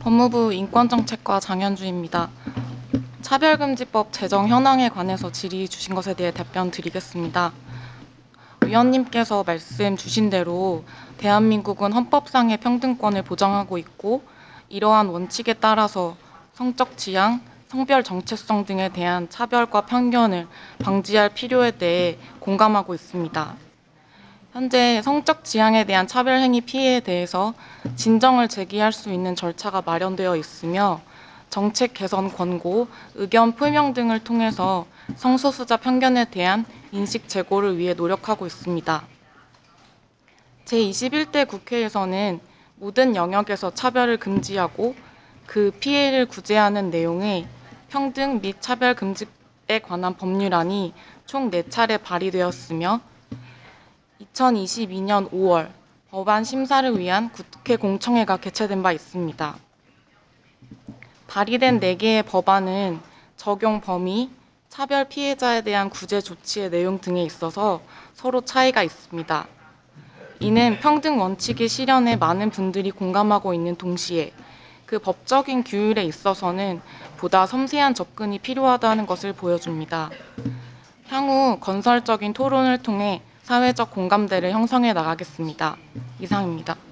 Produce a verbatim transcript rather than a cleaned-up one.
법무부 인권정책과 장현주입니다. 차별금지법 제정 현황에 관해서 질의 주신 것에 대해 답변 드리겠습니다. 위원님께서 말씀 주신 대로 대한민국은 헌법상의 평등권을 보장하고 있고, 이러한 원칙에 따라서 성적 지향, 성별 정체성 등에 대한 차별과 편견을 방지할 필요에 대해 공감하고 있습니다. 현재 성적 지향에 대한 차별 행위 피해에 대해서 진정을 제기할 수 있는 절차가 마련되어 있으며, 정책 개선 권고, 의견 표명 등을 통해서 성소수자 편견에 대한 인식 제고를 위해 노력하고 있습니다. 제이십일 대 국회에서는 모든 영역에서 차별을 금지하고 그 피해를 구제하는 내용의 평등 및 차별금지에 관한 법률안이 총 네 차례 발의되었으며, 이천이십이 년 오월 법안 심사를 위한 국회 공청회가 개최된 바 있습니다. 발의된 네 개의 법안은 적용 범위, 차별 피해자에 대한 구제 조치의 내용 등에 있어서 서로 차이가 있습니다. 이는 평등 원칙의 실현에 많은 분들이 공감하고 있는 동시에 그 법적인 규율에 있어서는 보다 섬세한 접근이 필요하다는 것을 보여줍니다. 향후 건설적인 토론을 통해 사회적 공감대를 형성해 나가겠습니다. 이상입니다.